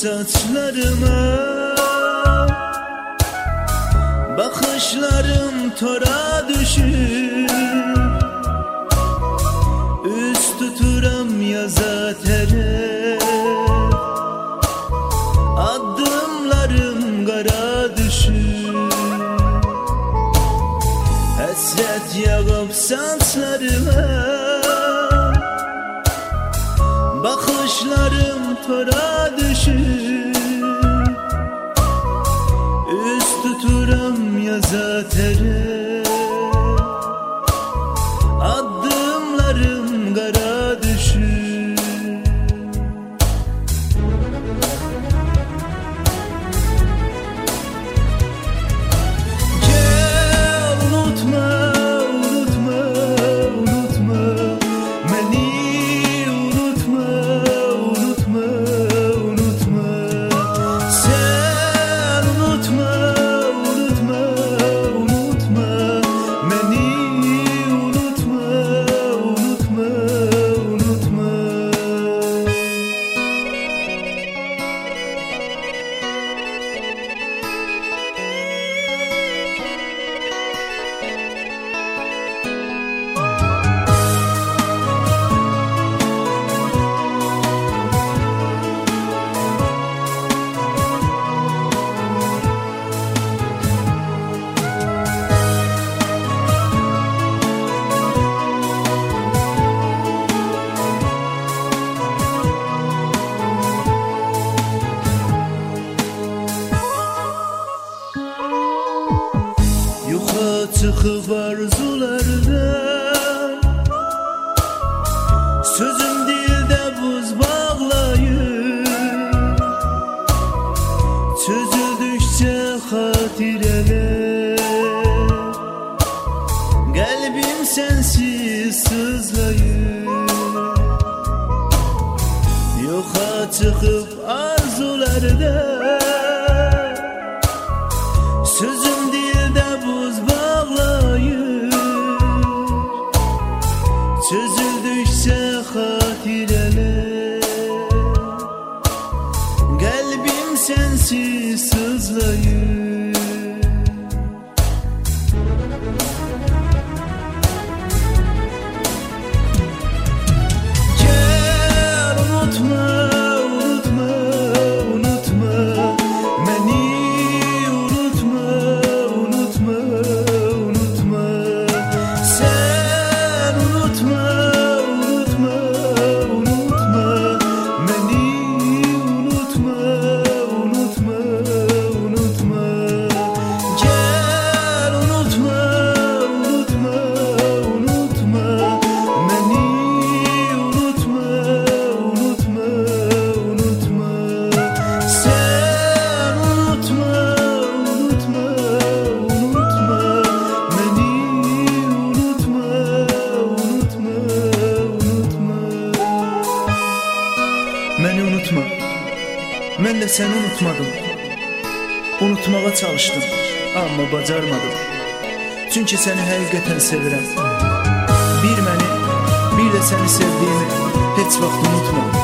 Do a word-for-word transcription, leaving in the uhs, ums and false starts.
saçlarıma, bakışlarım tora düşür. Üst tuturam yaza teref, adımlarım kara düşür. Hasret yağıp saçlarıma, bakışlarım tora düşür. Üst tuturam yaza teref, adımlarım kara düşür. Gel unutma, unutma, unutma beni, unutma, unutma, unutma. Sen unutma, unutma, unutma beni, unutma, unutma, unutma. Yuxa çıxıb arzulardan, sözüm dildə buz bağlayır. Çözüldükcə xatirələr, qəlbim sənsiz sızlayır. Yuxa çıxıb arzulardan, sözüm dildə buz bağlayır. Çözüldükcə xatirələr, qəlbim sənsiz sızlayır. Gel unutma, unutma, unutma beni, unutma, unutma, unutma. Sen unutma, unutma, unutma beni, unutma, unutma, unutma. Gel unutma, unutma, unutma beni, unutma, unutma, unutma. Sen unutma, unutma, unutma beni, unutma, unutma, unutma. Məni unutma, mən də səni unutmadım. Unutmağa çalışdım, amma bacarmadım. Çünki səni həqiqətən sevirəm. Bir məni, bir də səni sevdiyimi heç vaxt unutma.